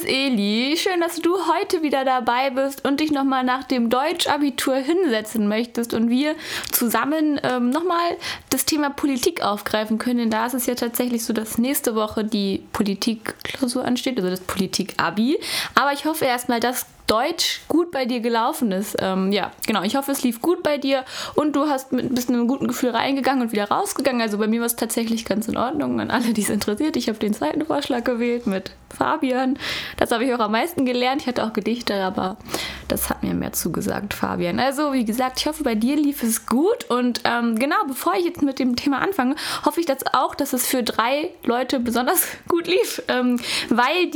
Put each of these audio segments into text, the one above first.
Eli, schön, dass du heute wieder dabei bist und dich nochmal nach dem Deutschabitur hinsetzen möchtest und wir zusammen nochmal das Thema Politik aufgreifen können. Denn da ist es ja tatsächlich so, dass nächste Woche die Politikklausur ansteht, also das Politik-Abi. Aber ich hoffe erstmal, dass Deutsch gut bei dir gelaufen ist. Ich hoffe, es lief gut bei dir und du bist mit einem guten Gefühl reingegangen und wieder rausgegangen. Also bei mir war es tatsächlich ganz in Ordnung. An alle, die es interessiert, ich habe den zweiten Vorschlag gewählt mit Fabian. Das habe ich auch am meisten gelernt. Ich hatte auch Gedichte, aber das hat mir mehr zugesagt, Fabian. Also wie gesagt, ich hoffe, bei dir lief es gut. Und bevor ich jetzt mit dem Thema anfange, hoffe ich dass es für 3 Leute besonders gut lief. Weil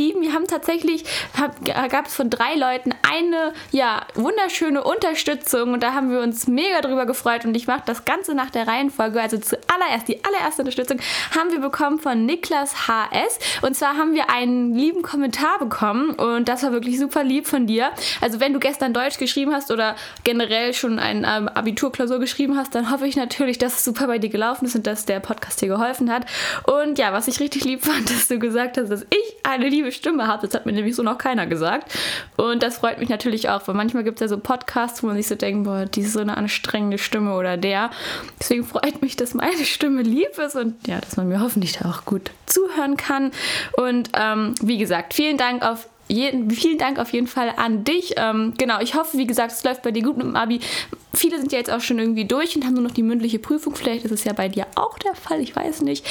gab es von 3 Leuten eine wunderschöne Unterstützung und da haben wir uns mega drüber gefreut und ich mache das Ganze nach der Reihenfolge. Also die allererste Unterstützung haben wir bekommen von Niklas HS und zwar haben wir einen lieben Kommentar bekommen und das war wirklich super lieb von dir. Also wenn du gestern Deutsch geschrieben hast oder generell schon eine Abiturklausur geschrieben hast, dann hoffe ich natürlich, dass es super bei dir gelaufen ist und dass der Podcast dir geholfen hat. Und ja, was ich richtig lieb fand, dass du gesagt hast, dass ich eine liebe Stimme habe. Das hat mir nämlich so noch keiner gesagt. Und das freut mich natürlich auch, weil manchmal gibt es ja so Podcasts, wo man sich so denkt, boah, die ist so eine anstrengende Stimme oder der. Deswegen freut mich, dass meine Stimme lieb ist und ja, dass man mir hoffentlich da auch gut zuhören kann. Und wie gesagt, vielen Dank auf jeden Fall an dich. Ich hoffe, wie gesagt, es läuft bei dir gut mit dem Abi. Viele sind ja jetzt auch schon irgendwie durch und haben nur noch die mündliche Prüfung. Vielleicht ist es ja bei dir auch der Fall, ich weiß nicht.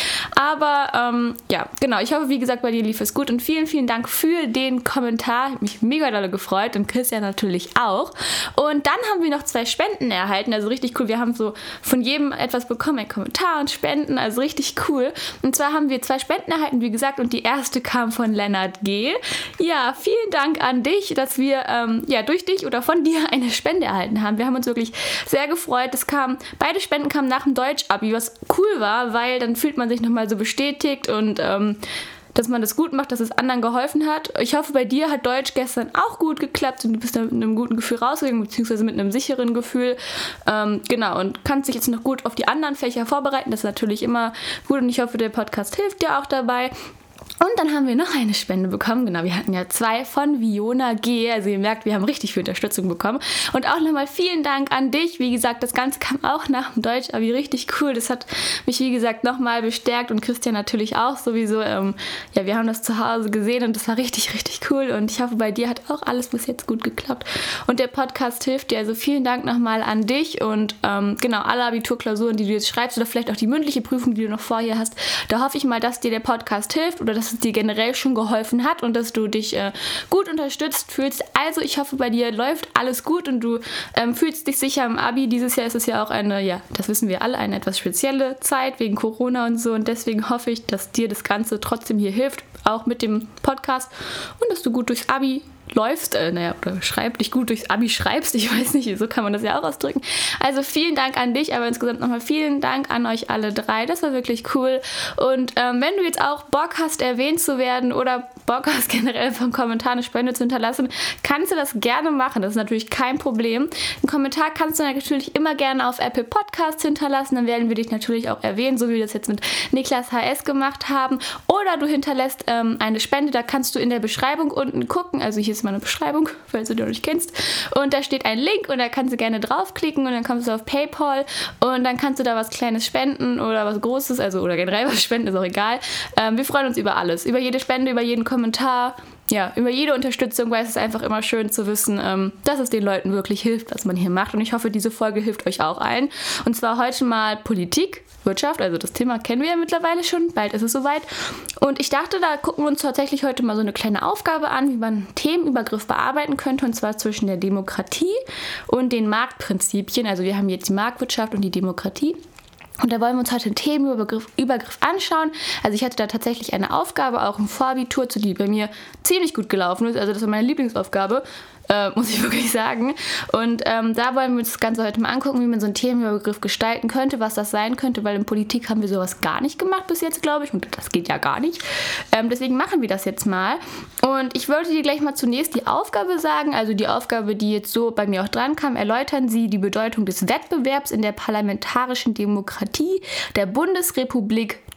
Aber ich hoffe, wie gesagt, bei dir lief es gut. Und vielen, vielen Dank für den Kommentar. Ich habe mich mega dolle gefreut und Christian natürlich auch. Und dann haben wir noch 2 Spenden erhalten. Also richtig cool. Wir haben so von jedem etwas bekommen, ein Kommentar und Spenden. Also richtig cool. Und zwar haben wir 2 Spenden erhalten, wie gesagt. Und die erste kam von Lennart G. Ja, vielen Dank an dich, dass wir durch dich oder von dir eine Spende erhalten haben. Wir haben uns wirklich sehr gefreut. Beide Spenden kamen nach dem Deutsch-Abi, was cool war, weil dann fühlt man sich nochmal so bestätigt und dass man das gut macht, dass es anderen geholfen hat. Ich hoffe, bei dir hat Deutsch gestern auch gut geklappt und du bist da mit einem guten Gefühl rausgegangen, beziehungsweise mit einem sicheren Gefühl. Und kannst dich jetzt noch gut auf die anderen Fächer vorbereiten. Das ist natürlich immer gut und ich hoffe, der Podcast hilft dir auch dabei. Und dann haben wir noch eine Spende bekommen. Genau, wir hatten ja 2 von Viona G. Also ihr merkt, wir haben richtig viel Unterstützung bekommen. Und auch nochmal vielen Dank an dich. Wie gesagt, das Ganze kam auch nach dem Deutsch, aber richtig cool. Das hat mich, wie gesagt, nochmal bestärkt und Christian natürlich auch sowieso. Wir haben das zu Hause gesehen und das war richtig, richtig cool. Und ich hoffe, bei dir hat auch alles bis jetzt gut geklappt. Und der Podcast hilft dir. Also vielen Dank nochmal an dich. Und alle Abiturklausuren, die du jetzt schreibst oder vielleicht auch die mündliche Prüfung, die du noch vorher hast, da hoffe ich mal, dass dir der Podcast hilft oder dass es dir generell schon geholfen hat und dass du dich gut unterstützt fühlst. Also ich hoffe, bei dir läuft alles gut und du fühlst dich sicher im Abi. Dieses Jahr ist es ja auch das wissen wir alle, eine etwas spezielle Zeit wegen Corona und so und deswegen hoffe ich, dass dir das Ganze trotzdem hier hilft, auch mit dem Podcast und dass du gut durchs Abi läufst, oder dich gut durchs Abi schreibst, ich weiß nicht, so kann man das ja auch ausdrücken. Also vielen Dank an dich, aber insgesamt nochmal vielen Dank an euch alle 3, das war wirklich cool und wenn du jetzt auch Bock hast, erwähnt zu werden oder Bock hast, generell vom Kommentar eine Spende zu hinterlassen, kannst du das gerne machen, das ist natürlich kein Problem. Einen Kommentar kannst du natürlich immer gerne auf Apple Podcasts hinterlassen, dann werden wir dich natürlich auch erwähnen, so wie wir das jetzt mit Niklas HS gemacht haben, oder du hinterlässt eine Spende, da kannst du in der Beschreibung unten gucken, also hier ist meine Beschreibung, falls du die noch nicht kennst. Und da steht ein Link und da kannst du gerne draufklicken und dann kommst du auf PayPal und dann kannst du da was Kleines spenden oder was Großes, oder generell was spenden, ist auch egal. Wir freuen uns über alles, über jede Spende, über jeden Kommentar, über jede Unterstützung, weil es ist einfach immer schön zu wissen, dass es den Leuten wirklich hilft, was man hier macht. Und ich hoffe, diese Folge hilft euch auch allen. Und zwar heute mal Politik, Wirtschaft, also das Thema kennen wir ja mittlerweile schon, bald ist es soweit. Und ich dachte, da gucken wir uns tatsächlich heute mal so eine kleine Aufgabe an, wie man einen Themenübergriff bearbeiten könnte, und zwar zwischen der Demokratie und den Marktprinzipien. Also wir haben jetzt die Marktwirtschaft und die Demokratie. Und da wollen wir uns heute einen Themenübergriff anschauen. Also ich hatte da tatsächlich eine Aufgabe, auch im Vorabitur, die bei mir ziemlich gut gelaufen ist. Also das war meine Lieblingsaufgabe. muss ich wirklich sagen. Und da wollen wir uns das Ganze heute mal angucken, wie man so einen Themenübergriff gestalten könnte, was das sein könnte, weil in Politik haben wir sowas gar nicht gemacht bis jetzt, glaube ich, und das geht ja gar nicht. Deswegen machen wir das jetzt mal. Und ich wollte dir gleich mal zunächst die Aufgabe sagen, also die Aufgabe, die jetzt so bei mir auch dran kam: Erläutern Sie die Bedeutung des Wettbewerbs in der parlamentarischen Demokratie der Bundesrepublik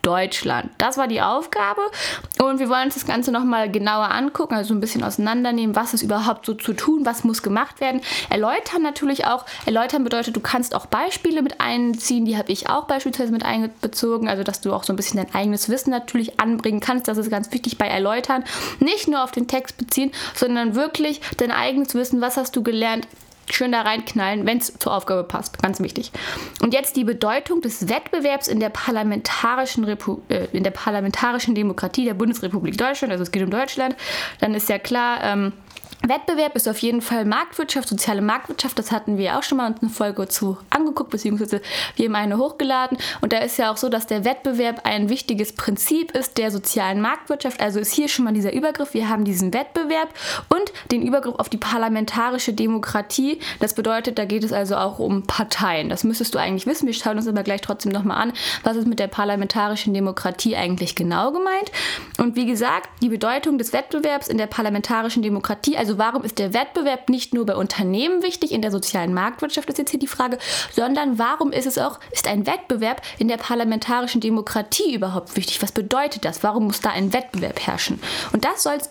Deutschland. Das war die Aufgabe und wir wollen uns das Ganze nochmal genauer angucken, also ein bisschen auseinandernehmen, was ist überhaupt so zu tun, was muss gemacht werden. Erläutern natürlich auch. Erläutern bedeutet, du kannst auch Beispiele mit einziehen, die habe ich auch beispielsweise mit einbezogen, also dass du auch so ein bisschen dein eigenes Wissen natürlich anbringen kannst. Das ist ganz wichtig bei Erläutern. Nicht nur auf den Text beziehen, sondern wirklich dein eigenes Wissen, was hast du gelernt, schön da reinknallen, wenn es zur Aufgabe passt. Ganz wichtig. Und jetzt die Bedeutung des Wettbewerbs in der parlamentarischen Demokratie der Bundesrepublik Deutschland. Also es geht um Deutschland. Dann ist ja klar, Wettbewerb ist auf jeden Fall Marktwirtschaft, soziale Marktwirtschaft. Das hatten wir auch schon mal in einer Folge zu angeguckt, beziehungsweise wir haben eine hochgeladen. Und da ist ja auch so, dass der Wettbewerb ein wichtiges Prinzip ist der sozialen Marktwirtschaft. Also ist hier schon mal dieser Übergriff. Wir haben diesen Wettbewerb und den Übergriff auf die parlamentarische Demokratie. Das bedeutet, da geht es also auch um Parteien. Das müsstest du eigentlich wissen. Wir schauen uns aber gleich trotzdem nochmal an, was ist mit der parlamentarischen Demokratie eigentlich genau gemeint. Und wie gesagt, die Bedeutung des Wettbewerbs in der parlamentarischen Demokratie, also warum ist der Wettbewerb nicht nur bei Unternehmen wichtig, in der sozialen Marktwirtschaft ist jetzt hier die Frage, sondern warum ist ein Wettbewerb in der parlamentarischen Demokratie überhaupt wichtig? Was bedeutet das? Warum muss da ein Wettbewerb herrschen? Und das sollte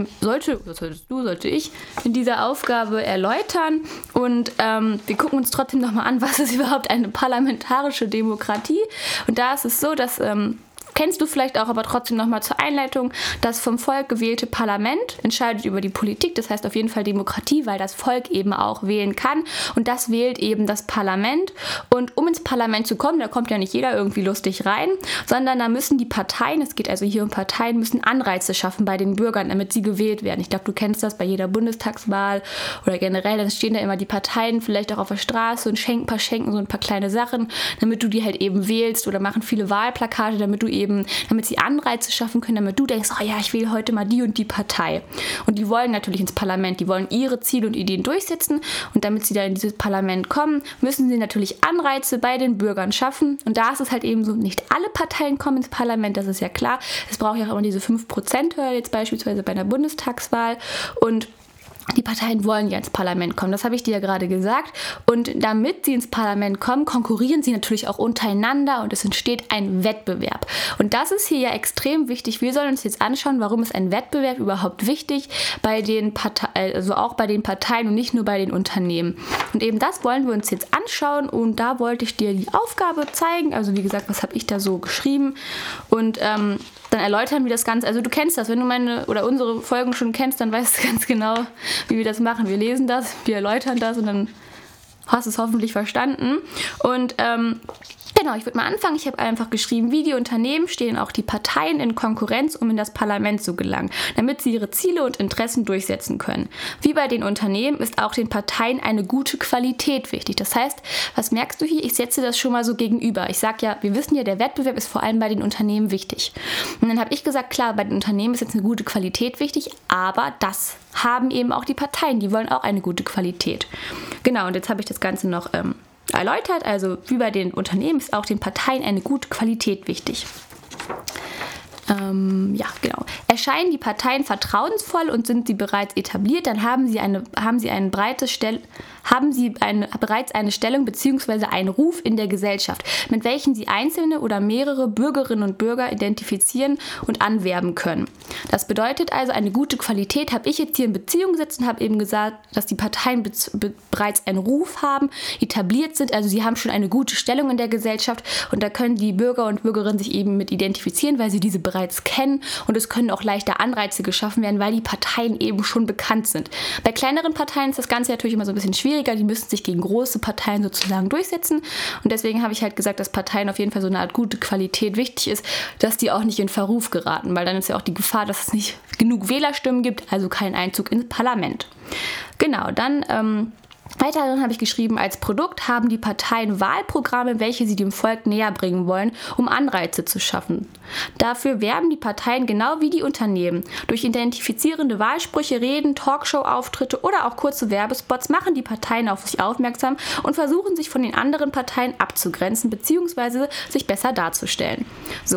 ich in dieser Aufgabe erläutern. Und wir gucken uns trotzdem nochmal an, was ist überhaupt eine parlamentarische Demokratie? Und da ist es so, dass kennst du vielleicht auch, aber trotzdem nochmal zur Einleitung, das vom Volk gewählte Parlament entscheidet über die Politik, das heißt auf jeden Fall Demokratie, weil das Volk eben auch wählen kann und das wählt eben das Parlament und um ins Parlament zu kommen, da kommt ja nicht jeder irgendwie lustig rein, sondern da müssen die Parteien, es geht also hier um Parteien, müssen Anreize schaffen bei den Bürgern, damit sie gewählt werden. Ich glaube, du kennst das bei jeder Bundestagswahl oder generell, dann stehen da immer die Parteien vielleicht auch auf der Straße und schenken so ein paar kleine Sachen, damit du die halt eben wählst oder machen viele Wahlplakate, damit sie Anreize schaffen können, damit du denkst, oh ja, ich wähle heute mal die und die Partei. Und die wollen natürlich ins Parlament, die wollen ihre Ziele und Ideen durchsetzen und damit sie da in dieses Parlament kommen, müssen sie natürlich Anreize bei den Bürgern schaffen und da ist es halt eben so, nicht alle Parteien kommen ins Parlament, das ist ja klar. Es braucht ja auch immer diese 5%-Hürde jetzt beispielsweise bei einer Bundestagswahl und die Parteien wollen ja ins Parlament kommen, das habe ich dir ja gerade gesagt. Und damit sie ins Parlament kommen, konkurrieren sie natürlich auch untereinander und es entsteht ein Wettbewerb. Und das ist hier ja extrem wichtig. Wir sollen uns jetzt anschauen, warum ist ein Wettbewerb überhaupt wichtig bei den Parteien, also auch bei den Parteien und nicht nur bei den Unternehmen. Und eben das wollen wir uns jetzt anschauen und da wollte ich dir die Aufgabe zeigen. Also wie gesagt, was habe ich da so geschrieben und dann erläutern wir das Ganze. Also du kennst das, wenn du meine oder unsere Folgen schon kennst, dann weißt du ganz genau, wie wir das machen. Wir lesen das, wir erläutern das und dann hast du es hoffentlich verstanden. Und genau, ich würde mal anfangen. Ich habe einfach geschrieben, wie die Unternehmen stehen auch die Parteien in Konkurrenz, um in das Parlament zu gelangen, damit sie ihre Ziele und Interessen durchsetzen können. Wie bei den Unternehmen ist auch den Parteien eine gute Qualität wichtig. Das heißt, was merkst du hier? Ich setze das schon mal so gegenüber. Ich sage ja, wir wissen ja, der Wettbewerb ist vor allem bei den Unternehmen wichtig. Und dann habe ich gesagt, klar, bei den Unternehmen ist jetzt eine gute Qualität wichtig, aber das haben eben auch die Parteien. Die wollen auch eine gute Qualität. Genau, und jetzt habe ich das Ganze noch erläutert, also wie bei den Unternehmen ist auch den Parteien eine gute Qualität wichtig. Ja, genau. Erscheinen die Parteien vertrauensvoll und sind sie bereits etabliert, dann haben sie bereits eine Stellung bzw. einen Ruf in der Gesellschaft, mit welchen sie einzelne oder mehrere Bürgerinnen und Bürger identifizieren und anwerben können. Das bedeutet also, eine gute Qualität habe ich jetzt hier in Beziehung gesetzt und habe eben gesagt, dass die Parteien bereits einen Ruf haben, etabliert sind, also sie haben schon eine gute Stellung in der Gesellschaft und da können die Bürger und Bürgerinnen sich eben mit identifizieren, weil sie diese bereits kennen und es können auch leichter Anreize geschaffen werden, weil die Parteien eben schon bekannt sind. Bei kleineren Parteien ist das Ganze natürlich immer so ein bisschen schwieriger, die müssen sich gegen große Parteien sozusagen durchsetzen und deswegen habe ich halt gesagt, dass Parteien auf jeden Fall so eine Art gute Qualität wichtig ist, dass die auch nicht in Verruf geraten, weil dann ist ja auch die Gefahr, dass es nicht genug Wählerstimmen gibt, also keinen Einzug ins Parlament. Genau, dann weiterhin habe ich geschrieben, als Produkt haben die Parteien Wahlprogramme, welche sie dem Volk näher bringen wollen, um Anreize zu schaffen. Dafür werben die Parteien genau wie die Unternehmen. Durch identifizierende Wahlsprüche, Reden, Talkshow-Auftritte oder auch kurze Werbespots machen die Parteien auf sich aufmerksam und versuchen sich von den anderen Parteien abzugrenzen bzw. sich besser darzustellen. So,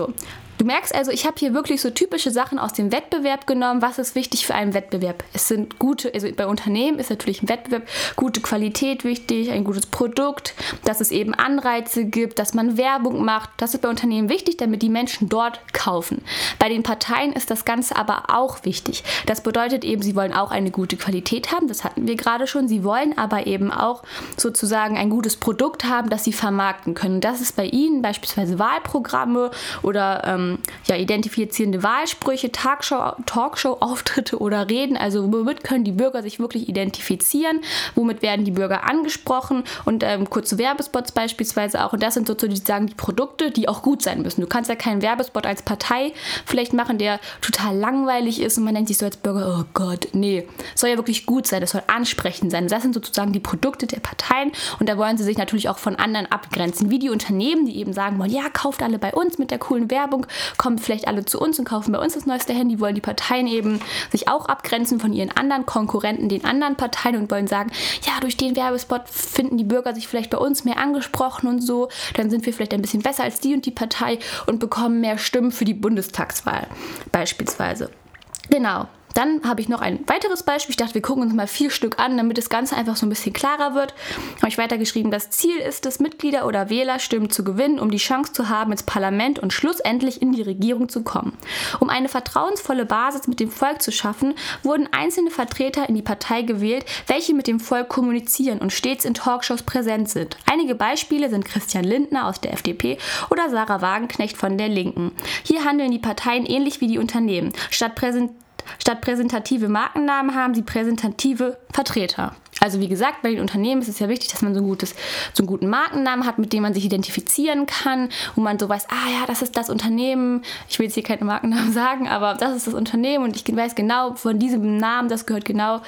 Du merkst also, ich habe hier wirklich so typische Sachen aus dem Wettbewerb genommen. Was ist wichtig für einen Wettbewerb? Es sind gute, also bei Unternehmen ist natürlich ein Wettbewerb, gute Qualität wichtig, ein gutes Produkt, dass es eben Anreize gibt, dass man Werbung macht. Das ist bei Unternehmen wichtig, damit die Menschen dort kaufen. Bei den Parteien ist das Ganze aber auch wichtig. Das bedeutet eben, sie wollen auch eine gute Qualität haben, das hatten wir gerade schon. Sie wollen aber eben auch sozusagen ein gutes Produkt haben, das sie vermarkten können. Das ist bei ihnen beispielsweise Wahlprogramme oder identifizierende Wahlsprüche, Talkshow-Auftritte oder Reden. Also womit können die Bürger sich wirklich identifizieren? Womit werden die Bürger angesprochen? Und kurze Werbespots beispielsweise auch. Und das sind sozusagen die Produkte, die auch gut sein müssen. Du kannst ja keinen Werbespot als Partei vielleicht machen, der total langweilig ist und man denkt sich so als Bürger, oh Gott, nee. Es soll ja wirklich gut sein, es soll ansprechend sein. Das sind sozusagen die Produkte der Parteien und da wollen sie sich natürlich auch von anderen abgrenzen. Wie die Unternehmen, die eben sagen wollen, ja, kauft alle bei uns mit der coolen Werbung, kommen vielleicht alle zu uns und kaufen bei uns das neueste Handy, wollen die Parteien eben sich auch abgrenzen von ihren anderen Konkurrenten, den anderen Parteien und wollen sagen, ja, durch den Werbespot finden die Bürger sich vielleicht bei uns mehr angesprochen und so, dann sind wir vielleicht ein bisschen besser als die und die Partei und bekommen mehr Stimmen für die Bundestagswahl beispielsweise. Genau. Dann habe ich noch ein weiteres Beispiel. Ich dachte, wir gucken uns mal 4 Stück an, damit das Ganze einfach so ein bisschen klarer wird. Habe ich weitergeschrieben, das Ziel ist es, Mitglieder oder Wählerstimmen zu gewinnen, um die Chance zu haben, ins Parlament und schlussendlich in die Regierung zu kommen. Um eine vertrauensvolle Basis mit dem Volk zu schaffen, wurden einzelne Vertreter in die Partei gewählt, welche mit dem Volk kommunizieren und stets in Talkshows präsent sind. Einige Beispiele sind Christian Lindner aus der FDP oder Sarah Wagenknecht von der Linken. Hier handeln die Parteien ähnlich wie die Unternehmen. Statt präsentative Markennamen haben sie präsentative Vertreter. Also wie gesagt, bei den Unternehmen ist es ja wichtig, dass man so einen guten Markennamen hat, mit dem man sich identifizieren kann, wo man so weiß, das ist das Unternehmen, ich will jetzt hier keine Markennamen sagen, aber das ist das Unternehmen und ich weiß genau, von diesem Namen, das sind genau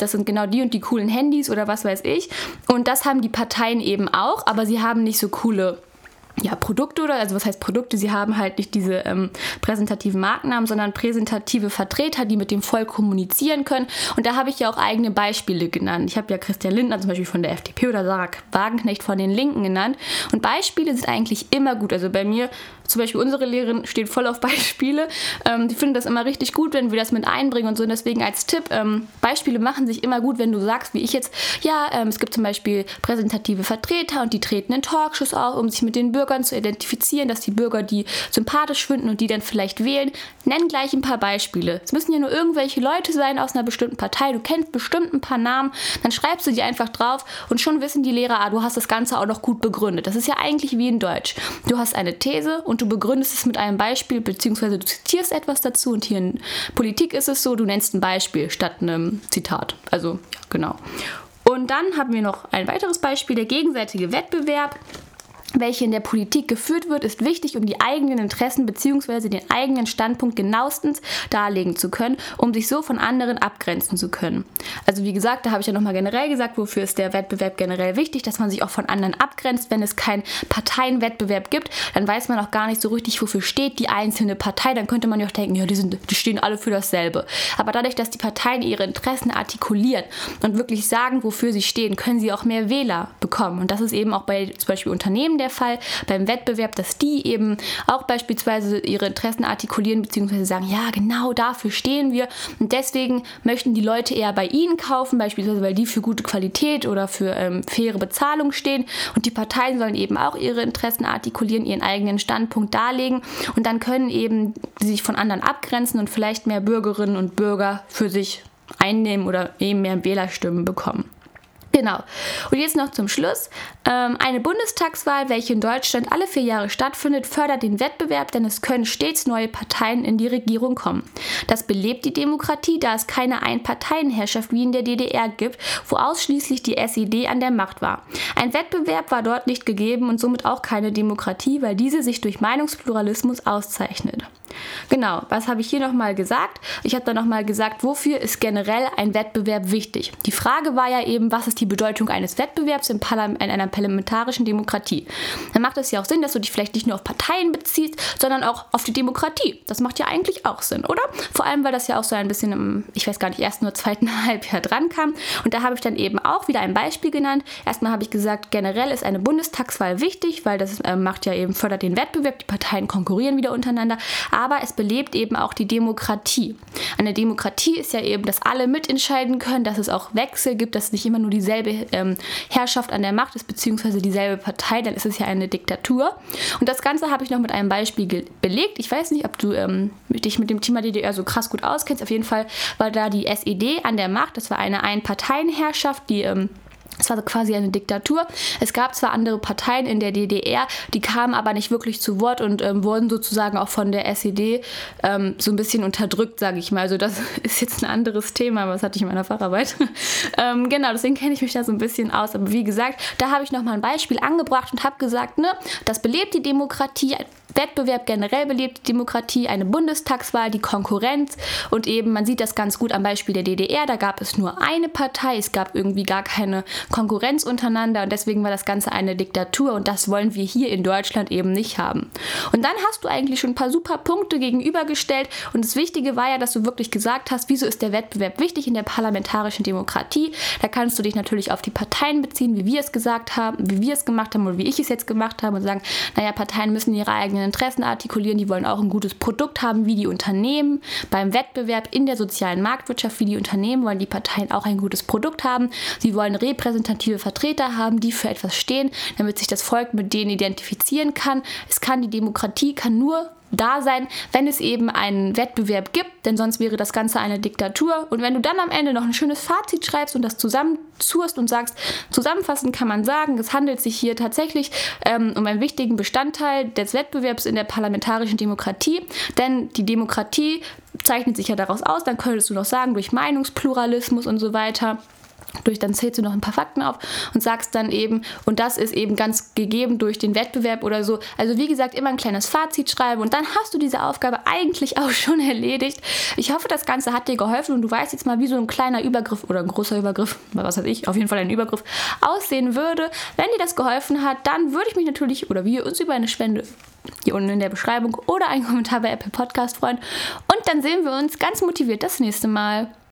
die und die coolen Handys oder was weiß ich. Und das haben die Parteien eben auch, aber sie haben nicht so coole Produkte also was heißt Produkte? Sie haben halt nicht diese präsentativen Markennamen, sondern präsentative Vertreter, die mit dem Volk kommunizieren können. Und da habe ich ja auch eigene Beispiele genannt. Ich habe ja Christian Lindner zum Beispiel von der FDP oder Sarah Wagenknecht von den Linken genannt. Und Beispiele sind eigentlich immer gut. Also bei mir zum Beispiel unsere Lehrerin steht voll auf Beispiele. Die finden das immer richtig gut, wenn wir das mit einbringen und so. Und deswegen als Tipp, Beispiele machen sich immer gut, wenn du sagst, wie ich jetzt, es gibt zum Beispiel präsentative Vertreter und die treten in Talkshows auf, um sich mit den Bürgern zu identifizieren, dass die Bürger die sympathisch finden und die dann vielleicht wählen. Nenn gleich ein paar Beispiele. Es müssen ja nur irgendwelche Leute sein aus einer bestimmten Partei. Du kennst bestimmt ein paar Namen, dann schreibst du die einfach drauf und schon wissen die Lehrer, du hast das Ganze auch noch gut begründet. Das ist ja eigentlich wie in Deutsch. Du hast eine These und du begründest es mit einem Beispiel, beziehungsweise du zitierst etwas dazu und hier in Politik ist es so, du nennst ein Beispiel statt einem Zitat. Also, genau. Und dann haben wir noch ein weiteres Beispiel, der gegenseitige Wettbewerb. Welche in der Politik geführt wird, ist wichtig, um die eigenen Interessen bzw. den eigenen Standpunkt genauestens darlegen zu können, um sich so von anderen abgrenzen zu können. Also wie gesagt, da habe ich ja nochmal generell gesagt, wofür ist der Wettbewerb generell wichtig, dass man sich auch von anderen abgrenzt. Wenn es keinen Parteienwettbewerb gibt, dann weiß man auch gar nicht so richtig, wofür steht die einzelne Partei. Dann könnte man ja auch denken, die stehen alle für dasselbe. Aber dadurch, dass die Parteien ihre Interessen artikulieren und wirklich sagen, wofür sie stehen, können sie auch mehr Wähler bekommen. Und das ist eben auch bei zum Beispiel Unternehmen der Fall, beim Wettbewerb, dass die eben auch beispielsweise ihre Interessen artikulieren bzw. sagen, ja, genau dafür stehen wir und deswegen möchten die Leute eher bei ihnen kaufen, beispielsweise weil die für gute Qualität oder für faire Bezahlung stehen und die Parteien sollen eben auch ihre Interessen artikulieren, ihren eigenen Standpunkt darlegen und dann können eben sie sich von anderen abgrenzen und vielleicht mehr Bürgerinnen und Bürger für sich einnehmen oder eben mehr Wählerstimmen bekommen. Genau. Und jetzt noch zum Schluss. Eine Bundestagswahl, welche in Deutschland alle 4 Jahre stattfindet, fördert den Wettbewerb, denn es können stets neue Parteien in die Regierung kommen. Das belebt die Demokratie, da es keine Einparteienherrschaft wie in der DDR gibt, wo ausschließlich die SED an der Macht war. Ein Wettbewerb war dort nicht gegeben und somit auch keine Demokratie, weil diese sich durch Meinungspluralismus auszeichnet. Genau, was habe ich hier nochmal gesagt? Ich habe da nochmal gesagt, wofür ist generell ein Wettbewerb wichtig? Die Frage war ja eben, was ist die Bedeutung eines Wettbewerbs in einer parlamentarischen Demokratie? Dann macht es ja auch Sinn, dass du dich vielleicht nicht nur auf Parteien beziehst, sondern auch auf die Demokratie. Das macht ja eigentlich auch Sinn, oder? Vor allem, weil das ja auch so ein bisschen im, ich weiß gar nicht, ersten oder zweiten Halbjahr dran kam. Und da habe ich dann eben auch wieder ein Beispiel genannt. Erstmal habe ich gesagt, generell ist eine Bundestagswahl wichtig, weil das fördert den Wettbewerb, die Parteien konkurrieren wieder untereinander, aber es belebt eben auch die Demokratie. Eine Demokratie ist ja eben, dass alle mitentscheiden können, dass es auch Wechsel gibt, dass es nicht immer nur dieselbe Herrschaft an der Macht ist, beziehungsweise dieselbe Partei, dann ist es ja eine Diktatur. Und das Ganze habe ich noch mit einem Beispiel belegt. Ich weiß nicht, ob du dich mit dem Thema DDR so krass gut auskennst. Auf jeden Fall war da die SED an der Macht. Das war eine Einparteienherrschaft, es war quasi eine Diktatur. Es gab zwar andere Parteien in der DDR, die kamen aber nicht wirklich zu Wort und wurden sozusagen auch von der SED so ein bisschen unterdrückt, sage ich mal. Also das ist jetzt ein anderes Thema, aber das hatte ich in meiner Facharbeit. Genau, deswegen kenne ich mich da so ein bisschen aus. Aber wie gesagt, da habe ich nochmal ein Beispiel angebracht und habe gesagt, ne, das belebt die Demokratie, Wettbewerb generell belebt die Demokratie, eine Bundestagswahl, die Konkurrenz und eben, man sieht das ganz gut am Beispiel der DDR, da gab es nur eine Partei, es gab irgendwie gar keine Konkurrenz untereinander und deswegen war das Ganze eine Diktatur und das wollen wir hier in Deutschland eben nicht haben. Und dann hast du eigentlich schon ein paar super Punkte gegenübergestellt und das Wichtige war ja, dass du wirklich gesagt hast, wieso ist der Wettbewerb wichtig in der parlamentarischen Demokratie? Da kannst du dich natürlich auf die Parteien beziehen, wie wir es gesagt haben, wie wir es gemacht haben oder wie ich es jetzt gemacht habe und sagen, naja, Parteien müssen ihre eigenen Interessen artikulieren, die wollen auch ein gutes Produkt haben, wie die Unternehmen. Beim Wettbewerb in der sozialen Marktwirtschaft, wie die Unternehmen, wollen die Parteien auch ein gutes Produkt haben. Sie wollen repräsentative Vertreter haben, die für etwas stehen, damit sich das Volk mit denen identifizieren kann. Die Demokratie kann nur da sein, wenn es eben einen Wettbewerb gibt, denn sonst wäre das Ganze eine Diktatur. Und wenn du dann am Ende noch ein schönes Fazit schreibst und das zusammenzuhrst und sagst, zusammenfassend kann man sagen, es handelt sich hier tatsächlich um einen wichtigen Bestandteil des Wettbewerbs in der parlamentarischen Demokratie, denn die Demokratie zeichnet sich ja daraus aus, dann könntest du noch sagen, durch Meinungspluralismus und so weiter. Dann zählst du noch ein paar Fakten auf und sagst dann eben, und das ist eben ganz gegeben durch den Wettbewerb oder so. Also wie gesagt, immer ein kleines Fazit schreiben und dann hast du diese Aufgabe eigentlich auch schon erledigt. Ich hoffe, das Ganze hat dir geholfen und du weißt jetzt mal, wie so ein kleiner Übergriff oder ein großer Übergriff, was weiß ich, auf jeden Fall ein Übergriff, aussehen würde. Wenn dir das geholfen hat, dann würde ich mich natürlich, oder wir uns über eine Spende hier unten in der Beschreibung oder einen Kommentar bei Apple Podcast freuen. Und dann sehen wir uns ganz motiviert das nächste Mal.